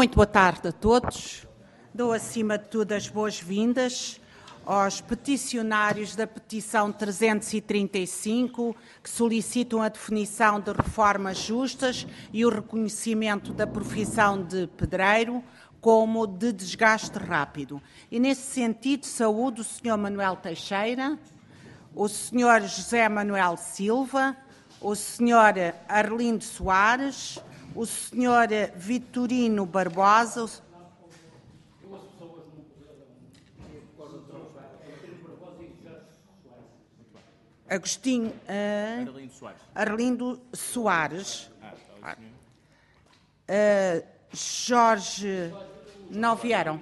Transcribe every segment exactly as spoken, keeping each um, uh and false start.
Muito boa tarde a todos. Dou, acima de tudo, as boas-vindas aos peticionários da petição trezentos e trinta e cinco, que solicitam a definição de reformas justas e o reconhecimento da profissão de pedreiro como de desgaste rápido. E, nesse sentido, saúdo o senhor Manuel Teixeira, o senhor José Manuel Silva, o senhor Arlindo Soares, o senhor Vitorino Barbosa, Agostinho uh, Arlindo Soares, Arlindo Soares. Ah, uh, Jorge, não vieram?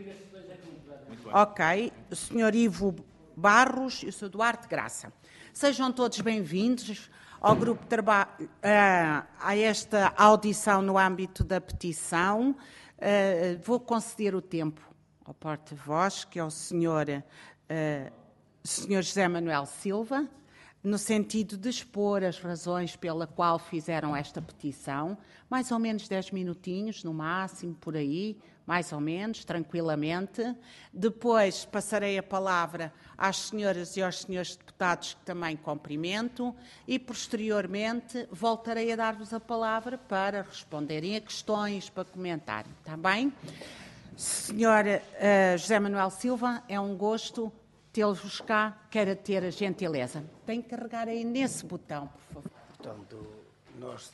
Ok, o senhor Ivo Barros e o senhor Duarte Graça. Sejam todos bem-vindos ao grupo de trabalho, uh, a esta audição no âmbito da petição. Uh, vou conceder o tempo ao porta-voz, que é o senhor, uh, senhor José Manuel Silva, no sentido de expor as razões pela qual fizeram esta petição, mais ou menos dez minutinhos, no máximo, por aí, mais ou menos, tranquilamente. Depois passarei a palavra às senhoras e aos senhores deputados, que também cumprimento, e, posteriormente, voltarei a dar-vos a palavra para responderem a questões, para comentarem. Está bem? senhor uh, José Manuel Silva, é um gosto tê-los cá, queira ter a gentileza. Tem que carregar aí nesse botão, por favor. Portanto, nós...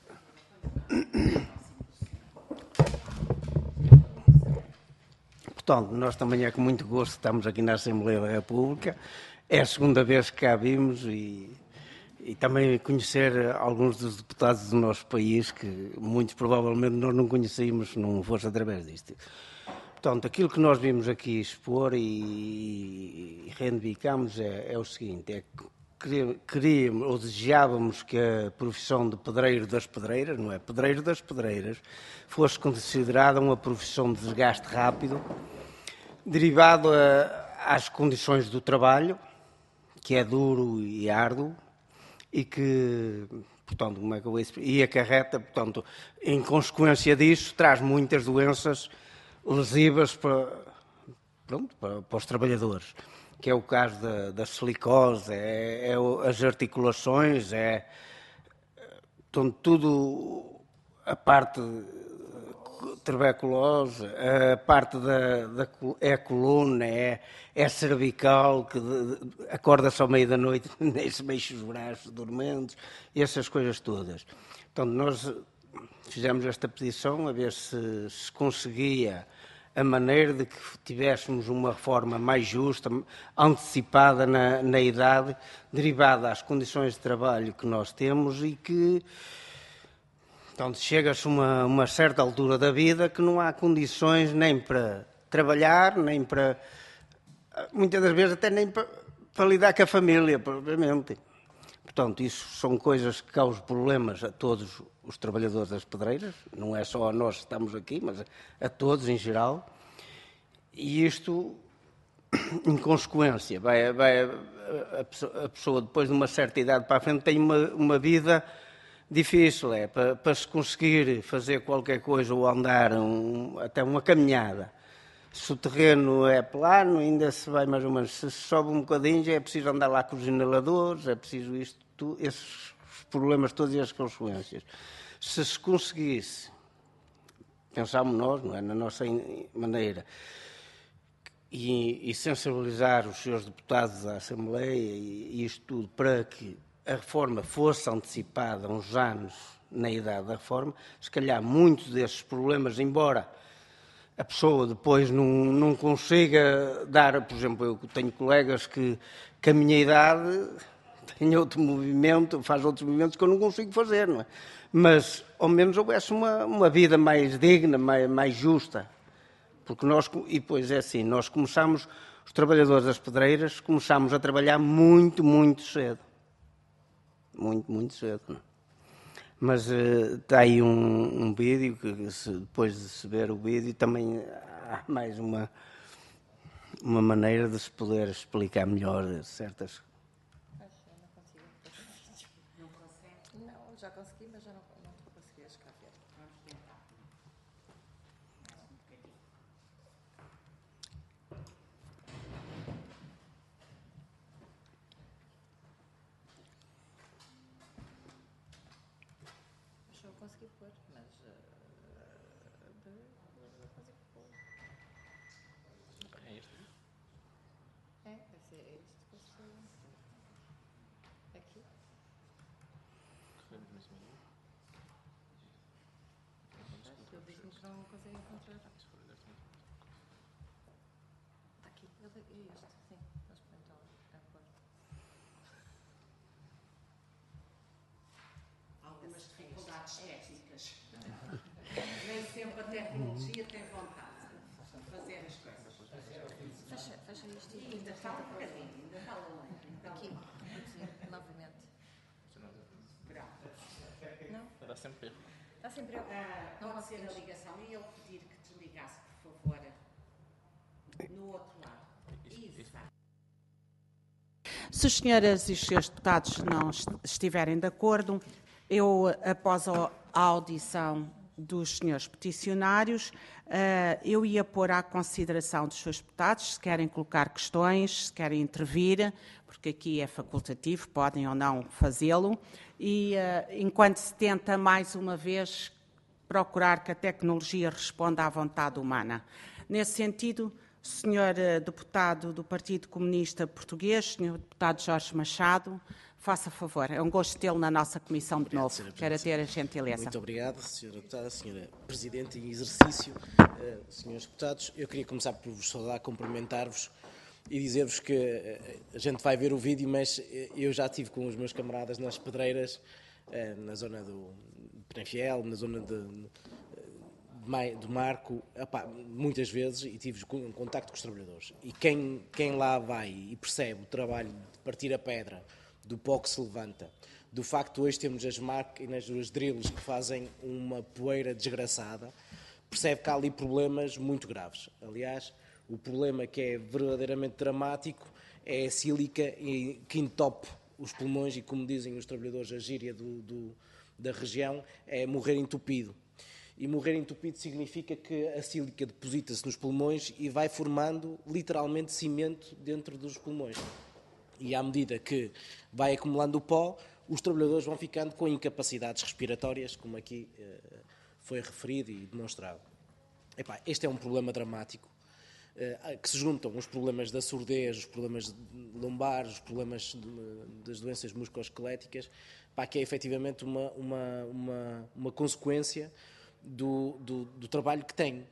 Portanto, nós também é com muito gosto estamos aqui na Assembleia da República. É a segunda vez que cá vimos e, e também conhecer alguns dos deputados do nosso país que, muito provavelmente, nós não conhecíamos se não fosse através disto. Portanto, aquilo que nós vimos aqui expor e, e reivindicamos é, é o seguinte, é que queríamos ou desejávamos que a profissão de pedreiro das pedreiras, não é, pedreiro das pedreiras, fosse considerada uma profissão de desgaste rápido, derivado a, às condições do trabalho, que é duro e árduo, e que, portanto, como é que eu vou explicar? E acarreta, portanto, em consequência disso, traz muitas doenças lesivas para, pronto, para, para os trabalhadores, que é o caso da, da silicose, é, é as articulações, é portanto, tudo a parte tuberculose, a parte da, da é a coluna, é, é cervical, que acorda-se ao meio da noite, nem se mexe os braços dormentes, e essas coisas todas. Então, nós fizemos esta petição a ver se, se conseguia a maneira de que tivéssemos uma reforma mais justa, antecipada na, na idade, derivada às condições de trabalho que nós temos e que, então, chega-se a uma, uma certa altura da vida que não há condições nem para trabalhar, nem para, muitas das vezes, até nem para, para lidar com a família, propriamente. Portanto, isso são coisas que causam problemas a todos os trabalhadores das pedreiras, não é só a nós que estamos aqui, mas a, a todos em geral. E isto, em consequência, vai, vai, a, pessoa, a pessoa, depois de uma certa idade para a frente, tem uma, uma vida difícil, é, para, para se conseguir fazer qualquer coisa ou andar um, até uma caminhada. Se o terreno é plano, ainda se vai mais ou menos. Se sobe um bocadinho, já é preciso andar lá com os inaladores, é preciso isto, tu, esses problemas todos e as consequências. Se se conseguisse, pensámos nós, não é, na nossa maneira, e, e sensibilizar os senhores deputados da Assembleia e, e isto tudo para que a reforma fosse antecipada uns anos na idade da reforma, se calhar muitos desses problemas, embora a pessoa depois não, não consiga dar, por exemplo, eu tenho colegas que, que a minha idade tem outro movimento, faz outros movimentos que eu não consigo fazer, não é? Mas, ao menos, houvesse uma, uma vida mais digna, mais, mais justa. Porque nós, e depois é assim, nós começamos, os trabalhadores das pedreiras, começamos a trabalhar muito, muito cedo. Muito, muito cedo, não é? Mas uh, está aí um, um vídeo que, se, depois de se ver o vídeo, também há mais uma, uma maneira de se poder explicar melhor certas... Não consigo. Não consegue? Não, já consegui, mas já não, não estou conseguindo escrever. Vamos tentar. pôr, mas... Uh, É este? é, deve ser este que eu sei. Aqui. Recebemos nesse menu. Ele diz-me que não consegue encontrar. Está aqui. Ele, é este, sim. Mas então, é pôr. Algumas dificuldades técnicas. Nem sempre a tecnologia tem vontade de fazer as coisas. Fecha, fecha isto e Ainda está um bocadinho, ainda está longe. Então, aqui, aqui, novamente. pronto. Não? Dá sempre erro. Está sempre eu. Ah, Não pode ser a conseguimos. ligação e ele pedir que desligasse, por favor, no outro lado. Isso. Se as senhoras e os senhores deputados não estiverem de acordo, eu, após a audição dos senhores peticionários, eu ia pôr à consideração dos senhores deputados se querem colocar questões, se querem intervir, porque aqui é facultativo, podem ou não fazê-lo, e enquanto se tenta mais uma vez procurar que a tecnologia responda à vontade humana. Nesse sentido, senhor deputado do Partido Comunista Português, senhor deputado Jorge Machado, faça favor. É um gosto tê-lo na nossa comissão de Obrigado, novo. senhora Quero ter a gentileza. Muito obrigado, senhora deputada, senhora Presidente em exercício, uh, senhores deputados. Eu queria começar por vos saudar, cumprimentar-vos e dizer-vos que uh, a gente vai ver o vídeo, mas eu já estive com os meus camaradas nas pedreiras, uh, na zona do Penafiel, na zona de, de, do Marco, opá, muitas vezes, e tive um contacto com os trabalhadores. E quem, quem lá vai e percebe o trabalho de partir a pedra, do pó que se levanta, do facto de hoje temos as máquinas, os drills que fazem uma poeira desgraçada, percebe que há ali problemas muito graves. Aliás, o problema que é verdadeiramente dramático é a sílica que entope os pulmões e, como dizem os trabalhadores, a gíria do, do, da região, é morrer entupido. E morrer entupido significa que a sílica deposita-se nos pulmões e vai formando literalmente cimento dentro dos pulmões. E à medida que vai acumulando o pó, os trabalhadores vão ficando com incapacidades respiratórias, como aqui eh, foi referido e demonstrado. Epá, este é um problema dramático, eh, que se juntam os problemas da surdez, os problemas lombares, os problemas de, das doenças musculoesqueléticas, pá, que é efetivamente uma, uma, uma, uma consequência do, do, do trabalho que tem.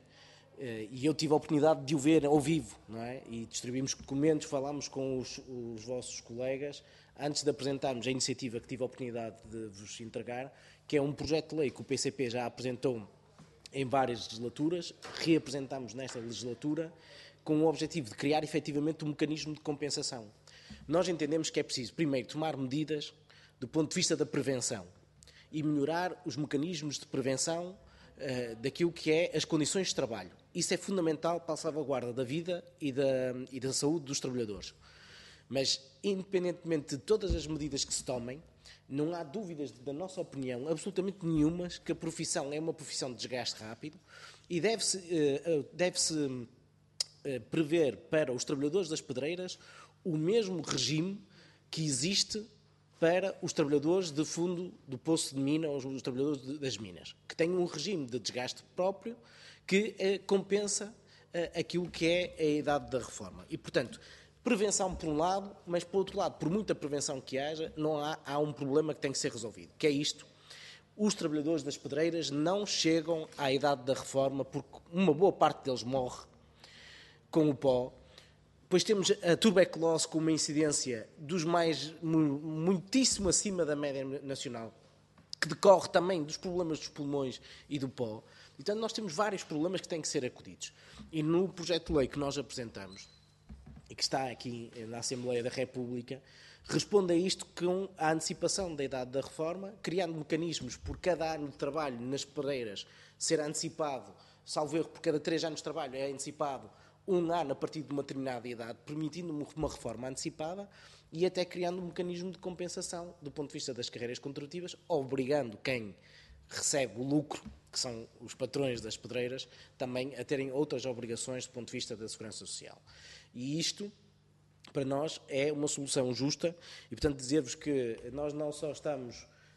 E eu tive a oportunidade de o ver ao vivo, não é? E distribuímos documentos, falámos com os, os vossos colegas, antes de apresentarmos a iniciativa que tive a oportunidade de vos entregar, que é um projeto de lei que o P C P já apresentou em várias legislaturas, reapresentámos nesta legislatura, com o objetivo de criar efetivamente um mecanismo de compensação. Nós entendemos que é preciso, primeiro, tomar medidas do ponto de vista da prevenção e melhorar os mecanismos de prevenção uh, daquilo que é as condições de trabalho. Isso é fundamental para a salvaguarda da vida e da, e da saúde dos trabalhadores. Mas, independentemente de todas as medidas que se tomem, não há dúvidas, da nossa opinião, absolutamente nenhumas, que a profissão é uma profissão de desgaste rápido e deve-se, uh, deve-se uh, prever para os trabalhadores das pedreiras o mesmo regime que existe para os trabalhadores de fundo do poço de mina, ou os trabalhadores de, das minas, que têm um regime de desgaste próprio que eh, compensa eh, aquilo que é a idade da reforma. E, portanto, prevenção por um lado, mas por outro lado, por muita prevenção que haja, não há, há um problema que tem que ser resolvido, que é isto. Os trabalhadores das pedreiras não chegam à idade da reforma porque uma boa parte deles morre com o pó. Depois temos a tuberculose com uma incidência dos mais, muitíssimo acima da média nacional, que decorre também dos problemas dos pulmões e do pó. Então, nós temos vários problemas que têm que ser acudidos. E no projeto de lei que nós apresentamos, e que está aqui na Assembleia da República, responde a isto com a antecipação da idade da reforma, criando mecanismos por cada ano de trabalho nas pedreiras ser antecipado, salvo erro, por cada três anos de trabalho é antecipado um ano a partir de uma determinada idade, permitindo uma reforma antecipada e até criando um mecanismo de compensação do ponto de vista das carreiras contributivas, obrigando quem recebe o lucro, que são os patrões das pedreiras, também a terem outras obrigações do ponto de vista da segurança social. E isto, para nós, é uma solução justa e, portanto, dizer-vos que nós não só estamos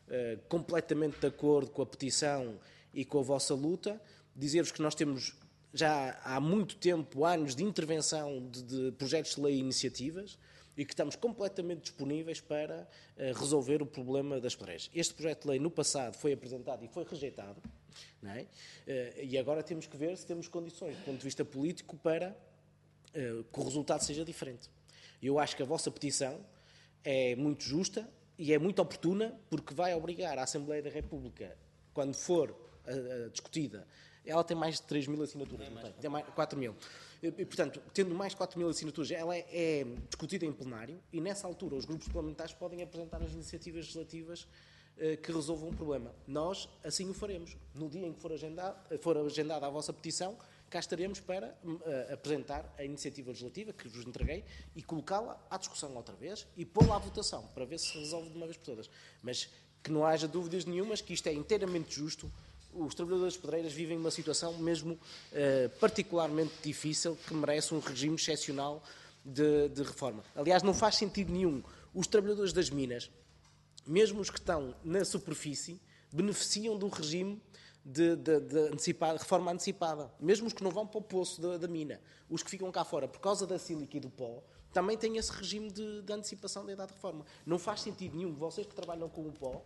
uh, completamente de acordo com a petição e com a vossa luta, dizer-vos que nós temos já há muito tempo, anos de intervenção de, de projetos de lei e iniciativas e que estamos completamente disponíveis para uh, resolver o problema das pedreiras. Este projeto de lei no passado foi apresentado e foi rejeitado, não é? Uh, e agora temos que ver se temos condições, do ponto de vista político, para uh, que o resultado seja diferente. Eu acho que a vossa petição é muito justa e é muito oportuna, porque vai obrigar a Assembleia da República, quando for uh, uh, discutida, ela tem mais de três mil assinaturas, não tem? Tem mais quatro mil. E, portanto, tendo mais de quatro mil assinaturas, ela é, é discutida em plenário e, nessa altura, os grupos parlamentares podem apresentar as iniciativas legislativas uh, que resolvam o problema. Nós, assim o faremos. No dia em que for agendada, for agendada a vossa petição, cá estaremos para uh, apresentar a iniciativa legislativa que vos entreguei e colocá-la à discussão outra vez e pô-la à votação, para ver se resolve de uma vez por todas. Mas que não haja dúvidas nenhumas que isto é inteiramente justo. Os trabalhadores pedreiras vivem uma situação mesmo uh, particularmente difícil, que merece um regime excepcional de, de reforma. Aliás, não faz sentido nenhum. Os trabalhadores das minas, mesmo os que estão na superfície, beneficiam do regime de, de, de antecipada, reforma antecipada. Mesmo os que não vão para o poço da, da mina. Os que ficam cá fora por causa da sílica e do pó, também têm esse regime de, de antecipação da idade de reforma. Não faz sentido nenhum. Vocês que trabalham com o pó...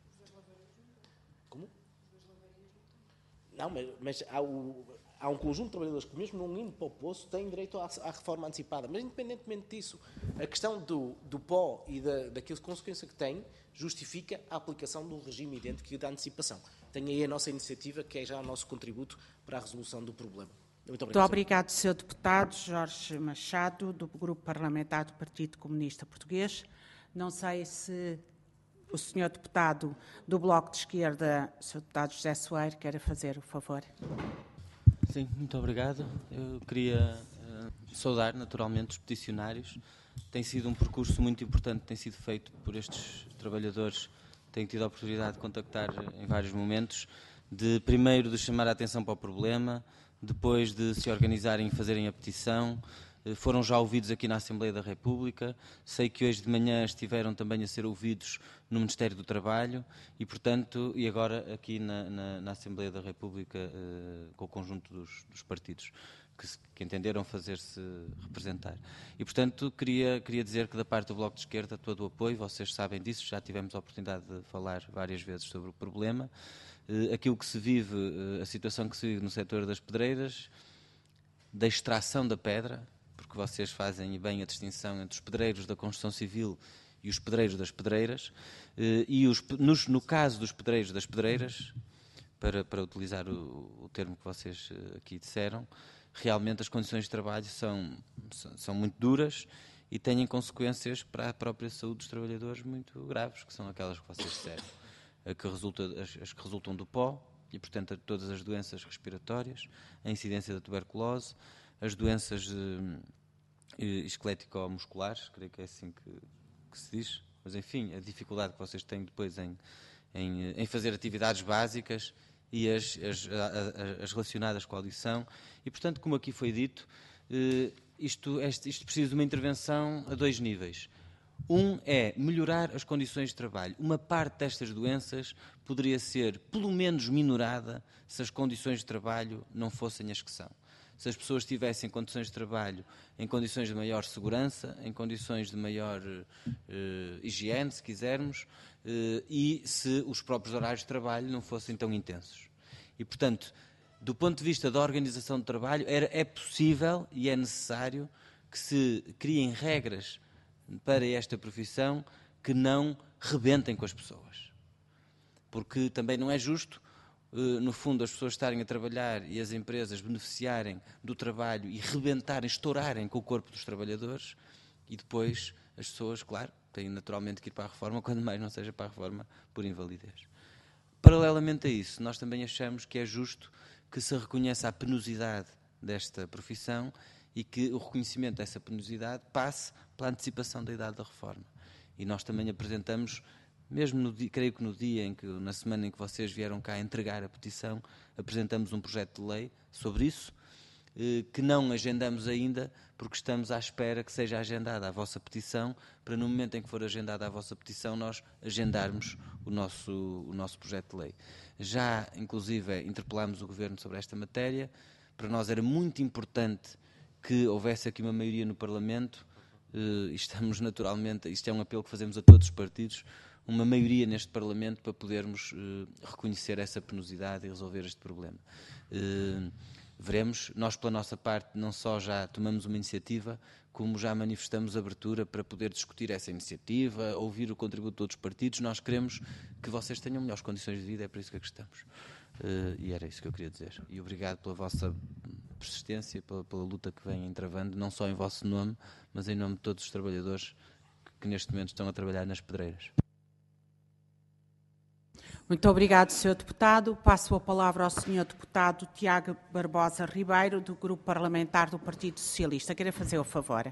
Como? Não, mas, mas há, o, há um conjunto de trabalhadores que, mesmo não indo para o poço, têm direito à, à reforma antecipada. Mas, independentemente disso, a questão do, do pó e da, daquela consequência que tem justifica a aplicação do regime idêntico da antecipação. Tem aí a nossa iniciativa, que é já o nosso contributo para a resolução do problema. Muito obrigado. Muito obrigado, senhor Deputado Jorge Machado, do Grupo Parlamentar do Partido Comunista Português. Não sei se o senhor Deputado do Bloco de Esquerda, o senhor Deputado José Soeiro, quer fazer o favor. Sim, muito obrigado. Eu queria uh, saudar naturalmente os peticionários. Tem sido um percurso muito importante, tem sido feito por estes trabalhadores. Tenho tido a oportunidade de contactar em vários momentos, de primeiro de chamar a atenção para o problema, depois de se organizarem e fazerem a petição. Foram já ouvidos aqui na Assembleia da República. Sei que hoje de manhã estiveram também a ser ouvidos no Ministério do Trabalho e, portanto, e agora aqui na, na, na Assembleia da República eh, com o conjunto dos, dos partidos que, se, que entenderam fazer-se representar. E, portanto, queria, queria dizer que da parte do Bloco de Esquerda todo o apoio, vocês sabem disso, já tivemos a oportunidade de falar várias vezes sobre o problema. Eh, aquilo que se vive, eh, a situação que se vive no setor das pedreiras, da extração da pedra, porque vocês fazem bem a distinção entre os pedreiros da construção civil e os pedreiros das pedreiras, e os, nos, no caso dos pedreiros das pedreiras, para, para utilizar o, o termo que vocês aqui disseram, realmente as condições de trabalho são, são, são muito duras e têm consequências para a própria saúde dos trabalhadores muito graves, que são aquelas que vocês disseram, a que resulta, as, as que resultam do pó e, portanto, todas as doenças respiratórias, a incidência da tuberculose, as doenças eh, esquelético-musculares, creio que é assim que, que se diz, mas enfim, a dificuldade que vocês têm depois em, em, em fazer atividades básicas e as, as, as relacionadas com a audição. E, portanto, como aqui foi dito, eh, isto, este, isto precisa de uma intervenção a dois níveis. Um é melhorar as condições de trabalho. Uma parte destas doenças poderia ser, pelo menos, minorada se as condições de trabalho não fossem as que são. Se as pessoas tivessem condições de trabalho em condições de maior segurança, em condições de maior eh, higiene, se quisermos, eh, e se os próprios horários de trabalho não fossem tão intensos. E, portanto, do ponto de vista da organização do trabalho, era, é possível e é necessário que se criem regras para esta profissão que não rebentem com as pessoas. Porque também não é justo, no fundo, as pessoas estarem a trabalhar e as empresas beneficiarem do trabalho e rebentarem, estourarem com o corpo dos trabalhadores e depois as pessoas, claro, têm naturalmente que ir para a reforma, quando mais não seja para a reforma por invalidez. Paralelamente a isso, nós também achamos que é justo que se reconheça a penosidade desta profissão e que o reconhecimento dessa penosidade passe pela antecipação da idade da reforma. E nós também apresentamos, mesmo no dia, creio que no dia em que, na semana em que vocês vieram cá entregar a petição, apresentamos um projeto de lei sobre isso, que não agendamos ainda, porque estamos à espera que seja agendada a vossa petição, para no momento em que for agendada a vossa petição, nós agendarmos o nosso, o nosso projeto de lei. Já, inclusive, interpelámos o Governo sobre esta matéria. Para nós era muito importante que houvesse aqui uma maioria no Parlamento, e estamos naturalmente, isto é um apelo que fazemos a todos os partidos, uma maioria neste Parlamento para podermos reconhecer essa penosidade e resolver este problema. Veremos, nós pela nossa parte não só já tomamos uma iniciativa, como já manifestamos abertura para poder discutir essa iniciativa, ouvir o contributo de outros partidos. Nós queremos que vocês tenham melhores condições de vida, é para isso que aqui estamos. Uh, e era isso que eu queria dizer. E obrigado pela vossa persistência, pela, pela luta que vem entravando, não só em vosso nome, mas em nome de todos os trabalhadores que, que neste momento estão a trabalhar nas pedreiras. Muito obrigado, senhor Deputado. Passo a palavra ao senhor Deputado Tiago Barbosa Ribeiro, do Grupo Parlamentar do Partido Socialista. Queria fazer o favor.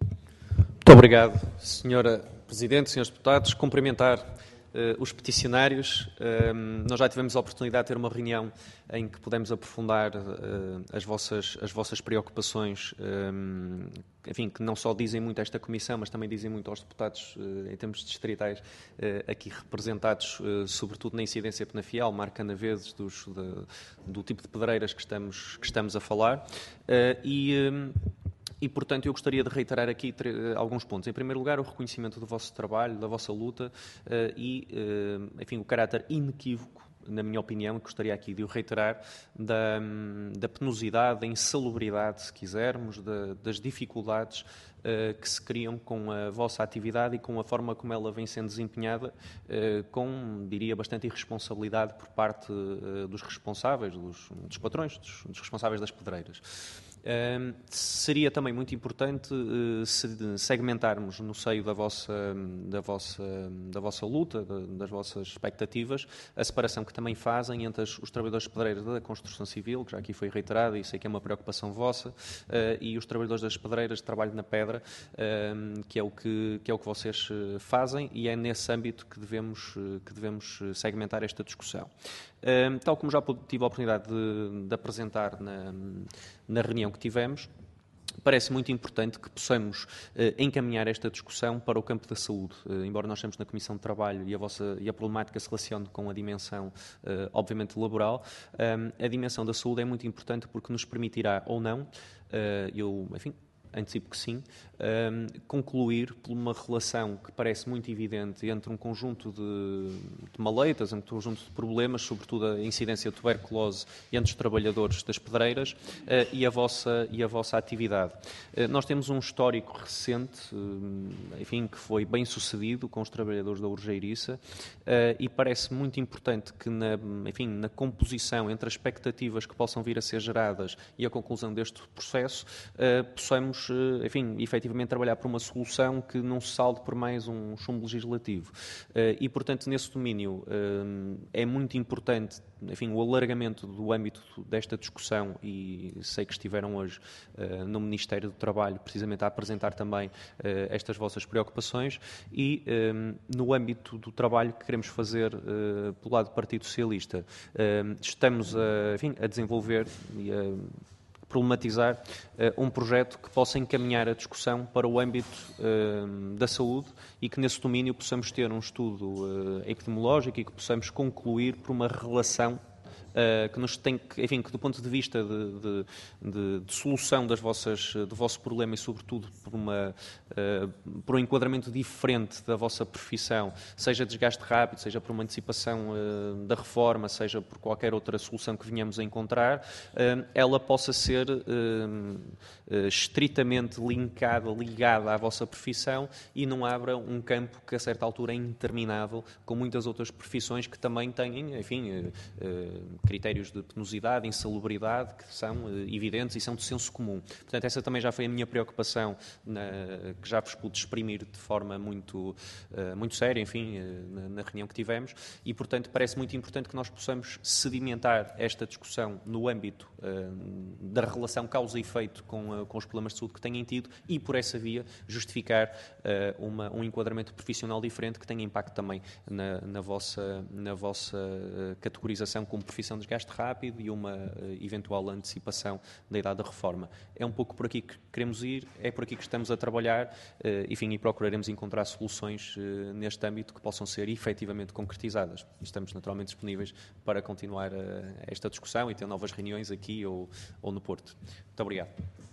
Muito obrigado, senhora Presidente, senhores Deputados. Cumprimentar uh, os peticionários. Uh, nós já tivemos a oportunidade de ter uma reunião em que pudemos aprofundar uh, as, vossas, as vossas preocupações, um, enfim, que não só dizem muito a esta Comissão, mas também dizem muito aos deputados uh, em termos distritais uh, aqui representados, uh, sobretudo na incidência penafiel, marcando a vezes dos, de, do tipo de pedreiras que estamos, que estamos a falar. Uh, e... Um, E, portanto, eu gostaria de reiterar aqui alguns pontos. Em primeiro lugar, o reconhecimento do vosso trabalho, da vossa luta uh, e, uh, enfim, o caráter inequívoco, na minha opinião, que gostaria aqui de o reiterar, da, da penosidade, da insalubridade, se quisermos, da, das dificuldades uh, que se criam com a vossa atividade e com a forma como ela vem sendo desempenhada, uh, com, diria, bastante irresponsabilidade por parte uh, dos responsáveis, dos, dos patrões, dos, dos responsáveis das pedreiras. Uh, seria também muito importante uh, se segmentarmos no seio da vossa, da vossa, da vossa luta, da, das vossas expectativas, a separação que também fazem entre as, os trabalhadores pedreiros da construção civil, que já aqui foi reiterado e sei que é uma preocupação vossa, uh, e os trabalhadores das pedreiras de trabalho na pedra, uh, que, é o que, que é o que vocês fazem, e é nesse âmbito que devemos, que devemos segmentar esta discussão. Uh, tal como já tive a oportunidade de, de apresentar na, na reunião que tivemos, parece muito importante que possamos uh, encaminhar esta discussão para o campo da saúde. Uh, embora nós estejamos na Comissão de Trabalho e a, vossa, e a problemática se relacione com a dimensão, uh, obviamente, laboral, um, a dimensão da saúde é muito importante porque nos permitirá ou não, uh, eu, enfim, antecipo que sim, um, concluir por uma relação que parece muito evidente entre um conjunto de, de maleitas, entre um conjunto de problemas, sobretudo a incidência de tuberculose entre os trabalhadores das pedreiras uh, e, a vossa, e a vossa atividade. Uh, nós temos um histórico recente, uh, enfim, que foi bem sucedido com os trabalhadores da Urgeiriça, uh, e parece muito importante que na, enfim, na composição entre as expectativas que possam vir a ser geradas e a conclusão deste processo, uh, possamos enfim, efetivamente trabalhar por uma solução que não se salde por mais um chumbo legislativo. E, portanto, nesse domínio é muito importante, enfim, o alargamento do âmbito desta discussão, e sei que estiveram hoje no Ministério do Trabalho precisamente a apresentar também estas vossas preocupações, e no âmbito do trabalho que queremos fazer pelo lado do Partido Socialista. Estamos a, enfim, a desenvolver e a problematizar uh, um projeto que possa encaminhar a discussão para o âmbito uh, da saúde e que nesse domínio possamos ter um estudo uh, epidemiológico e que possamos concluir por uma relação Uh, que nos tem que, enfim, que do ponto de vista de, de, de, de solução das vossas, do vosso problema e sobretudo por, uma, uh, por um enquadramento diferente da vossa profissão, seja desgaste rápido, seja por uma antecipação uh, da reforma, seja por qualquer outra solução que venhamos a encontrar, uh, ela possa ser uh, uh, estritamente linkada, ligada à vossa profissão e não abra um campo que a certa altura é interminável, com muitas outras profissões que também têm, enfim, uh, uh, critérios de penosidade, insalubridade, que são uh, evidentes e são de senso comum. Portanto, essa também já foi a minha preocupação, na, que já vos pude exprimir de forma muito, uh, muito séria, enfim, uh, na, na reunião que tivemos, e, portanto, parece muito importante que nós possamos sedimentar esta discussão no âmbito uh, da relação causa e efeito com, uh, com os problemas de saúde que têm tido e, por essa via, justificar uh, uma, um enquadramento profissional diferente que tenha impacto também na, na vossa, na vossa uh, categorização como profissão reposição de desgaste rápido e uma uh, eventual antecipação da idade da reforma. É um pouco por aqui que queremos ir, é por aqui que estamos a trabalhar, uh, enfim, e procuraremos encontrar soluções uh, neste âmbito que possam ser efetivamente concretizadas. E estamos naturalmente disponíveis para continuar uh, esta discussão e ter novas reuniões aqui ou, ou no Porto. Muito obrigado.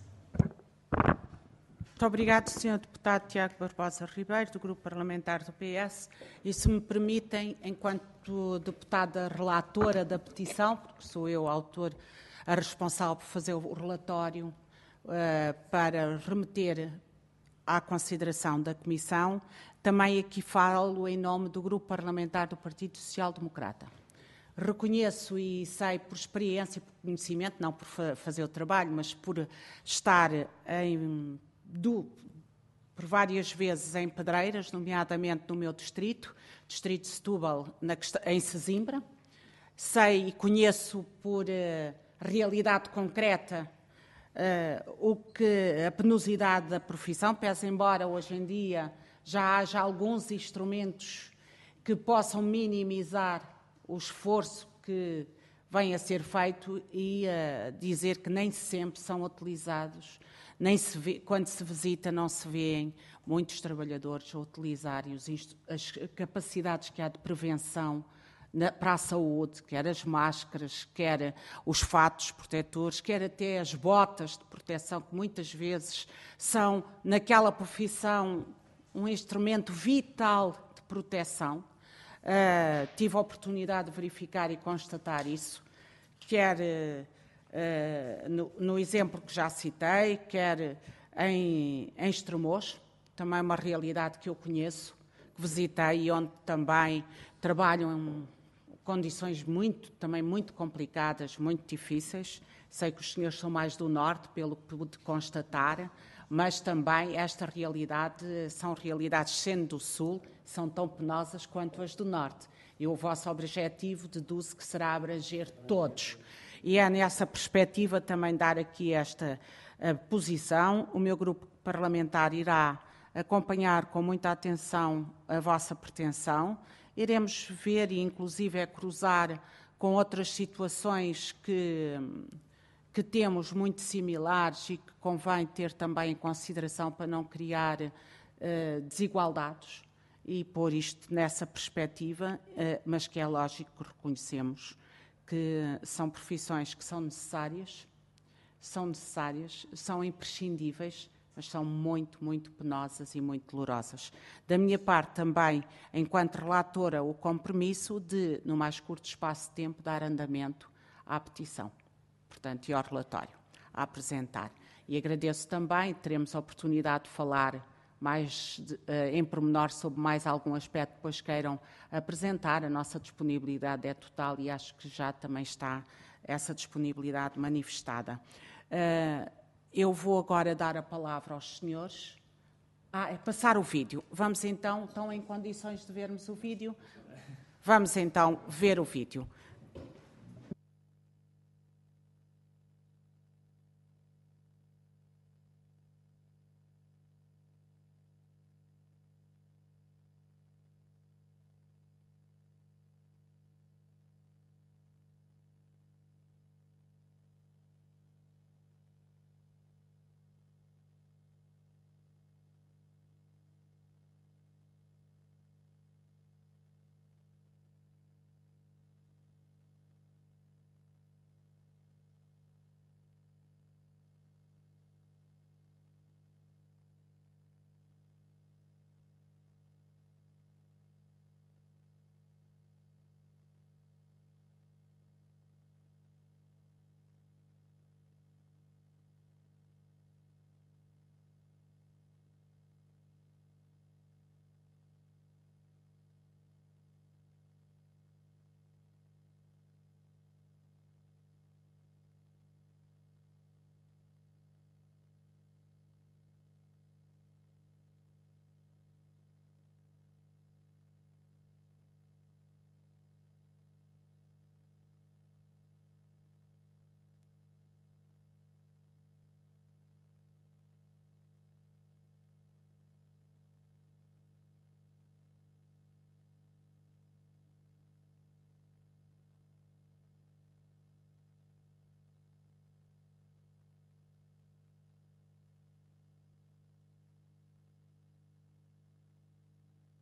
Muito obrigado, senhor Deputado Tiago Barbosa Ribeiro, do Grupo Parlamentar do P S. E se me permitem, enquanto deputada relatora da petição, porque sou eu a autor, a responsável por fazer o relatório uh, para remeter à consideração da Comissão, também aqui falo em nome do Grupo Parlamentar do Partido Social Democrata. Reconheço e sei por experiência e por conhecimento, não por fa fazer o trabalho, mas por estar em... Do, por várias vezes em Pedreiras, nomeadamente no meu distrito, distrito de Setúbal, na, em Sesimbra. Sei e conheço por uh, realidade concreta uh, o que a penosidade da profissão, pese embora hoje em dia já haja alguns instrumentos que possam minimizar o esforço que vem a ser feito e uh, dizer que nem sempre são utilizados. Nem se vê, quando se visita, não se vêem muitos trabalhadores a utilizarem os, as capacidades que há de prevenção na, para a saúde, quer as máscaras, quer os fatos protetores, quer até as botas de proteção, que muitas vezes são, naquela profissão, um instrumento vital de proteção. Uh, tive a oportunidade de verificar e constatar isso, quer... Uh, Uh, no, no exemplo que já citei, quer em, em Estremoz, também uma realidade que eu conheço, que visitei e onde também trabalham em condições muito, também muito complicadas, muito difíceis. Sei que os senhores são mais do Norte, pelo que pude constatar, mas também esta realidade são realidades, sendo do Sul, são tão penosas quanto as do Norte. E o vosso objetivo, deduzo que será abranger todos. E é nessa perspectiva também dar aqui esta uh, posição. O meu grupo parlamentar irá acompanhar com muita atenção a vossa pretensão. Iremos ver e, inclusive, é cruzar com outras situações que, que temos muito similares e que convém ter também em consideração para não criar uh, desigualdades e pôr isto nessa perspectiva, uh, mas que é lógico que reconhecemos que são profissões que são necessárias, são necessárias, são imprescindíveis, mas são muito, muito penosas e muito dolorosas. Da minha parte também, enquanto relatora, o compromisso de, no mais curto espaço de tempo, dar andamento à petição, portanto, e ao relatório, a apresentar. E agradeço também, teremos a oportunidade de falar mais de, uh, em pormenor sobre mais algum aspecto que depois queiram apresentar. A nossa disponibilidade é total e acho que já também está essa disponibilidade manifestada. Uh, eu vou agora dar a palavra aos senhores. Ah, é passar o vídeo. Vamos então, estão em condições de vermos o vídeo? Vamos então ver o vídeo.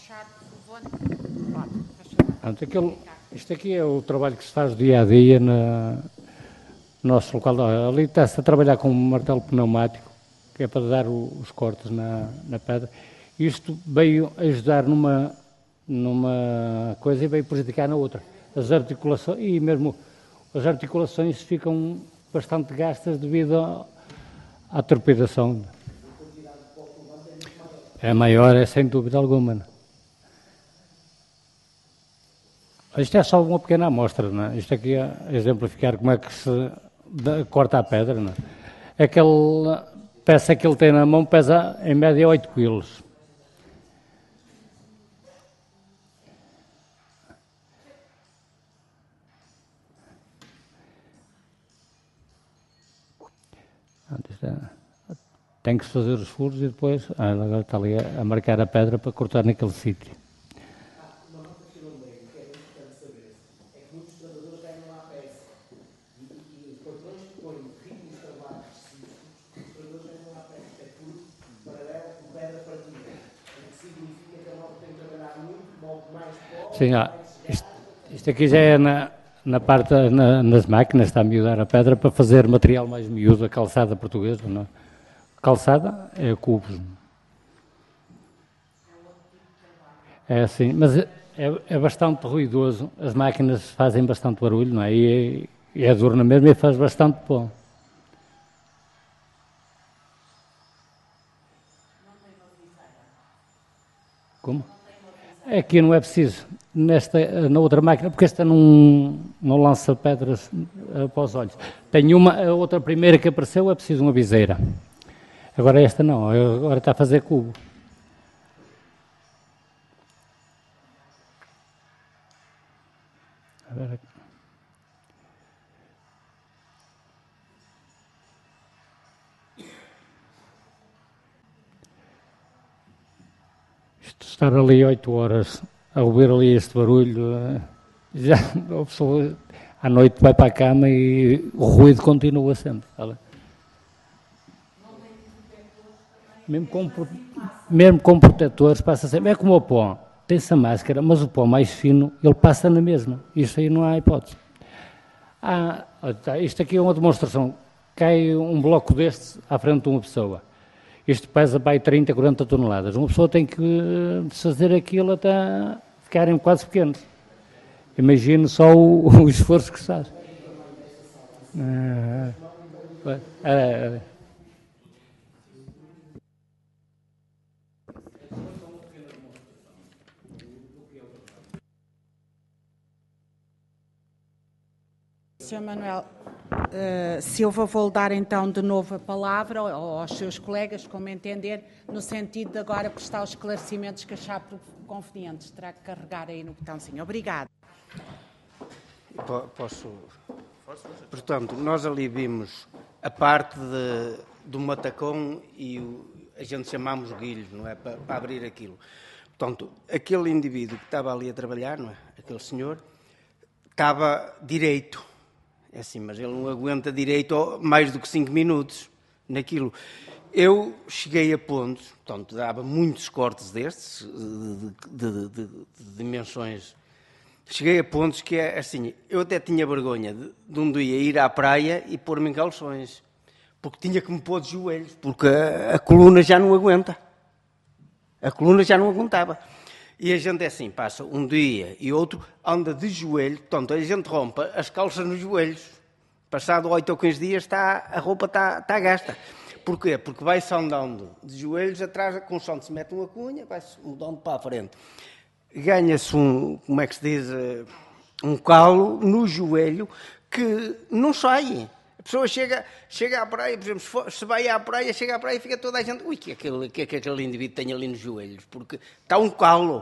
baixar, por favor. Pode, faz favor. Portanto, aquele, isto aqui é o trabalho que se faz dia a dia na, no nosso local. Ali está-se a trabalhar com um martelo pneumático, que é para dar o, os cortes na, na pedra. Isto veio ajudar numa, numa coisa e veio prejudicar na outra. As articulações, e mesmo as articulações ficam bastante gastas devido à, à trepidação. É maior, é sem dúvida alguma. Isto é só uma pequena amostra, não é? Isto aqui é exemplificar como é que se dá, corta a pedra, não é? Aquela peça que ele tem na mão pesa em média oito quilos. Tem que se fazer os furos e depois, ah, agora está ali a, a marcar a pedra para cortar naquele sítio. Sim, ah, isto, isto aqui já é na, na parte, na, nas máquinas, está a miudar a pedra para fazer material mais miúdo, a calçada portuguesa, não é? Calçada é cubos. É assim, mas é, é bastante ruidoso, as máquinas fazem bastante barulho, não é? E, e é duro na mesma e faz bastante pó. Como? Aqui não é preciso, nesta, na outra máquina, porque esta não, não lança pedras uh, para os olhos. Tem uma, a outra primeira que apareceu é preciso uma viseira. Agora esta não, agora está a fazer cubo. A ver aqui. Isto estar ali oito horas a ouvir ali este barulho, já a pessoa à noite vai para a cama e o ruído continua sempre. Olha. Mesmo com, mesmo com protetores, passa sempre. É como o pó, tem-se a máscara, mas o pó mais fino, ele passa na mesma. Isso aí não há hipótese. Ah, isto aqui é uma demonstração. Cai um bloco deste à frente de uma pessoa. Isto pesa para aí trinta, quarenta toneladas. Uma pessoa tem que fazer aquilo até ficarem quase pequenos. Imagine só o, o esforço que se faz. Ah, ah, ah, senhor Manuel uh, Silva, vou dar então de novo a palavra aos seus colegas, como entender, no sentido de agora prestar os esclarecimentos que achar convenientes. Terá que carregar aí no botãozinho. Obrigado. Posso? Portanto, nós ali vimos a parte de, do matacão e o, a gente chamamos guilhos, não é? Para, para abrir aquilo. Portanto, aquele indivíduo que estava ali a trabalhar, não é? Aquele senhor, estava direito. É assim, mas ele não aguenta direito mais do que cinco minutos naquilo. Eu cheguei a pontos, portanto, dava muitos cortes destes, de, de, de, de, de dimensões. Cheguei a pontos que é assim, eu até tinha vergonha de, de um dia ir à praia e pôr-me em calções, porque tinha que me pôr de joelhos, porque a, a coluna já não aguenta. A coluna já não aguentava. E a gente é assim, passa um dia e outro, anda de joelho, portanto, a gente rompe as calças nos joelhos. Passado oito ou quinze dias, está, a roupa está, está gasta. Porquê? Porque vai-se andando de joelhos atrás, com o som se mete uma cunha, vai-se mudando para a frente. Ganha-se um, como é que se diz, um calo no joelho que não sai. A pessoa chega, chega à praia, por exemplo, se vai à praia, chega à praia e fica toda a gente, ui, que é aquele, que é que aquele indivíduo tem ali nos joelhos, porque está um calo.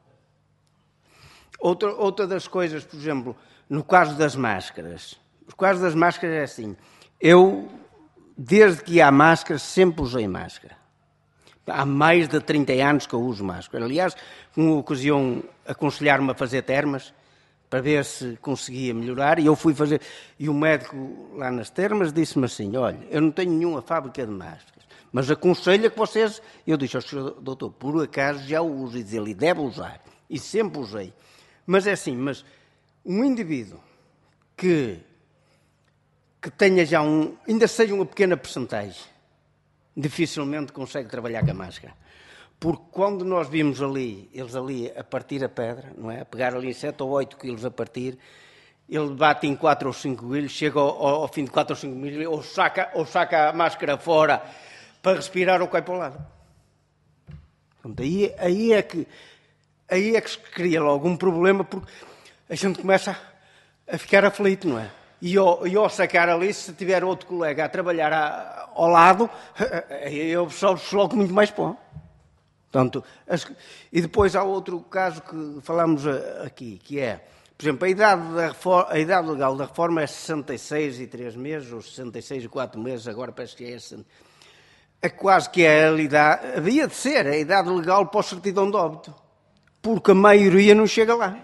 Outra, outra das coisas, por exemplo, no caso das máscaras, no caso das máscaras é assim, eu, desde que há máscaras, sempre usei máscara. Há mais de trinta anos que eu uso máscara. Aliás, uma ocasião aconselharam-me a fazer termas, para ver se conseguia melhorar, e eu fui fazer, e o médico lá nas termas disse-me assim, olha, eu não tenho nenhuma fábrica de máscaras, Mas aconselho que vocês... Eu disse ao senhor doutor, por acaso já o uso, e diz ele, deve usar. E sempre usei. Mas é assim, mas um indivíduo que, que tenha já um... ainda seja uma pequena percentagem, dificilmente consegue trabalhar com a máscara. Porque quando nós vimos ali, eles ali a partir a pedra, não é? A pegar ali sete ou oito quilos a partir, ele bate em quatro ou cinco quilos, chega ao, ao fim de quatro ou cinco quilos, ou saca, ou saca a máscara fora para respirar ou cai para o lado. Portanto, aí, aí, é que, aí é que se cria logo um problema, porque a gente começa a, a ficar aflito, não é? E ao, e ao sacar ali, se tiver outro colega a trabalhar a, ao lado, eu absorvo logo muito mais pó. Portanto, as, e depois há outro caso que falamos aqui, que é, por exemplo, a idade, da reforma, a idade legal da reforma é sessenta e seis e três meses, ou sessenta e seis e quatro meses, agora parece que é sessenta. É quase que é a idade, havia de ser a idade legal para a certidão de óbito, porque a maioria não chega lá.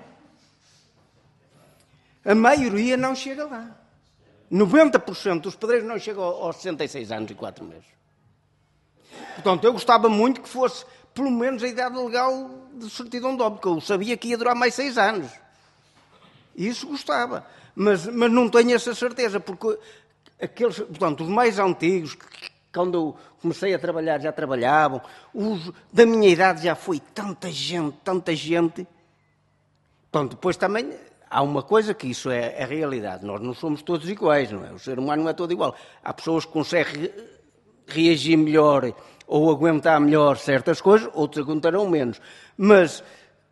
A maioria não chega lá. noventa por cento dos pedreiros não chegam aos sessenta e seis anos e quatro meses. Portanto, eu gostava muito que fosse pelo menos a idade legal de certidão de óbito, porque eu sabia que ia durar mais seis anos. Isso gostava. Mas, mas não tenho essa certeza, porque aqueles, portanto, os mais antigos, que, quando eu comecei a trabalhar, já trabalhavam, os da minha idade já foi tanta gente, tanta gente. Portanto, depois também há uma coisa que isso é, é realidade. Nós não somos todos iguais, não é? O ser humano não é todo igual. Há pessoas que conseguem reagir melhor ou aguentar melhor certas coisas, outros aguentarão menos. Mas,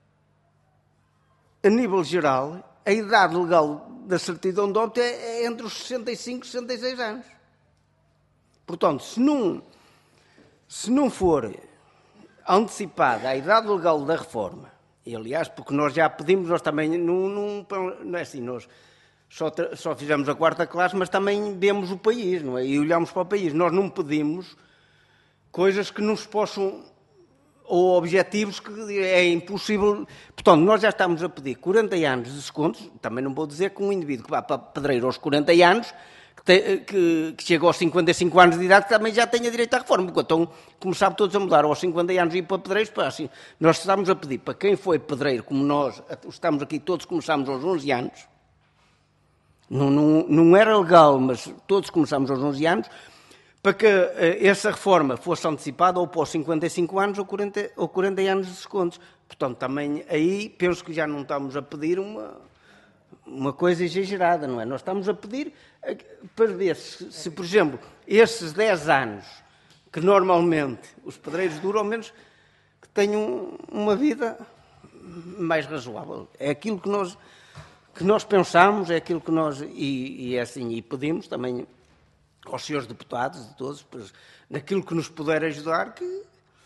a nível geral, a idade legal da certidão de óbito é entre os sessenta e cinco e sessenta e seis anos. Portanto, se não, se não for antecipada a idade legal da reforma, e aliás, porque nós já pedimos, nós também, não, não, não é assim, nós só, só fizemos a quarta classe, mas também vemos o país, não é? E olhamos para o país. Nós não pedimos coisas que nos possam, ou objetivos que é impossível. Portanto, nós já estamos a pedir quarenta anos de descontos, também não vou dizer que um indivíduo que vá para pedreiro aos quarenta anos, que, te, que, que chega aos cinquenta e cinco anos de idade, que também já tenha direito à reforma, porque então começaram todos a mudar aos cinquenta anos e ir para pedreiros, para assim. Nós estamos a pedir para quem foi pedreiro, como nós, estamos aqui, todos começámos aos onze anos, não, não, não era legal, mas todos começámos aos onze anos, para que uh, essa reforma fosse antecipada ou para os cinquenta e cinco anos ou quarenta, ou quarenta anos de descontos. Portanto, também aí penso que já não estamos a pedir uma, uma coisa exagerada, não é? Nós estamos a pedir uh, para ver se, se, por exemplo, esses dez anos que normalmente os pedreiros duram, ao menos que tenham uma vida mais razoável. É aquilo que nós, que nós pensamos, é aquilo que nós, e, e é assim, e pedimos também aos senhores deputados, de todos, naquilo que nos puder ajudar, que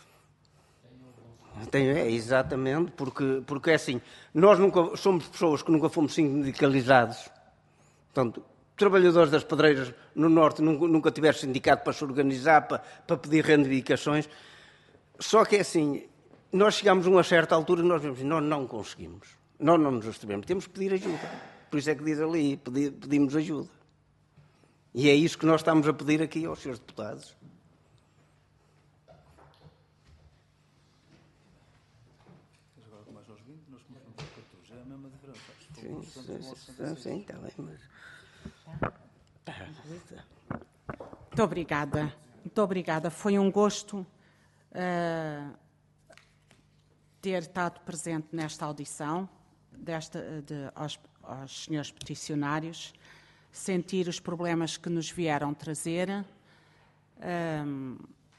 tem, é, exatamente, porque, porque é assim, nós nunca somos pessoas que nunca fomos sindicalizados. Portanto, trabalhadores das pedreiras no Norte nunca, nunca tiveram sindicato para se organizar, para, para pedir reivindicações. Só que é assim, nós chegamos a uma certa altura e nós vemos, nós não conseguimos, nós não nos abstemos, temos que pedir ajuda. Por isso é que diz ali, pedir, pedimos ajuda. E é isso que nós estamos a pedir aqui aos senhores deputados. Agora com mais aos vinte, nós começamos com catorze. É a mesma diferença. Sim, sim, sim, está bem, mas... Muito obrigada. Muito obrigada. Foi um gosto uh, ter estado presente nesta audição desta, de, aos, aos senhores peticionários, sentir os problemas que nos vieram trazer, um,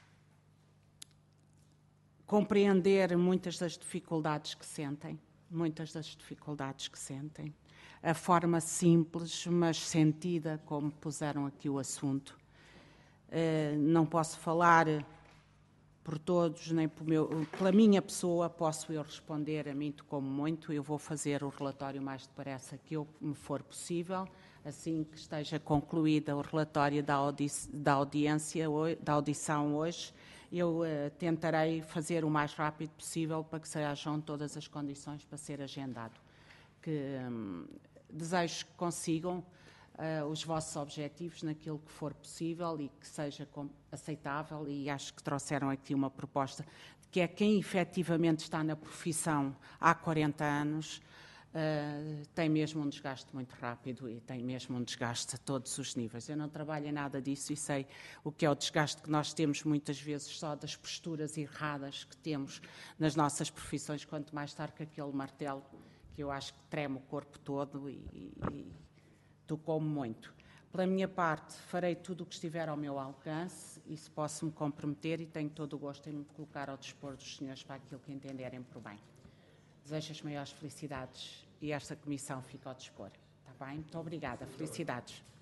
compreender muitas das dificuldades que sentem, muitas das dificuldades que sentem, a forma simples, mas sentida, como puseram aqui o assunto. Uh, não posso falar por todos, nem por meu, pela minha pessoa, posso eu responder, a mim como muito, eu vou fazer o relatório mais depressa que eu me for possível, assim que esteja concluída o relatório da, audi da audiência, da audição hoje, eu uh, tentarei fazer o mais rápido possível para que sejam todas as condições para ser agendado. Que, um, desejo que consigam uh, os vossos objetivos naquilo que for possível e que seja com, aceitável, e acho que trouxeram aqui uma proposta de que é quem efetivamente está na profissão há quarenta anos, uh, tem mesmo um desgaste muito rápido e tem mesmo um desgaste a todos os níveis. Eu não trabalho em nada disso e sei o que é o desgaste que nós temos muitas vezes só das posturas erradas que temos nas nossas profissões, quanto mais estar com aquele martelo que eu acho que treme o corpo todo e, e tocou-me muito. Pela minha parte, farei tudo o que estiver ao meu alcance e se posso me comprometer, e tenho todo o gosto em me colocar ao dispor dos senhores para aquilo que entenderem por bem. Desejo as maiores felicidades e esta comissão fica ao dispor. Está bem? Muito obrigada. Felicidades.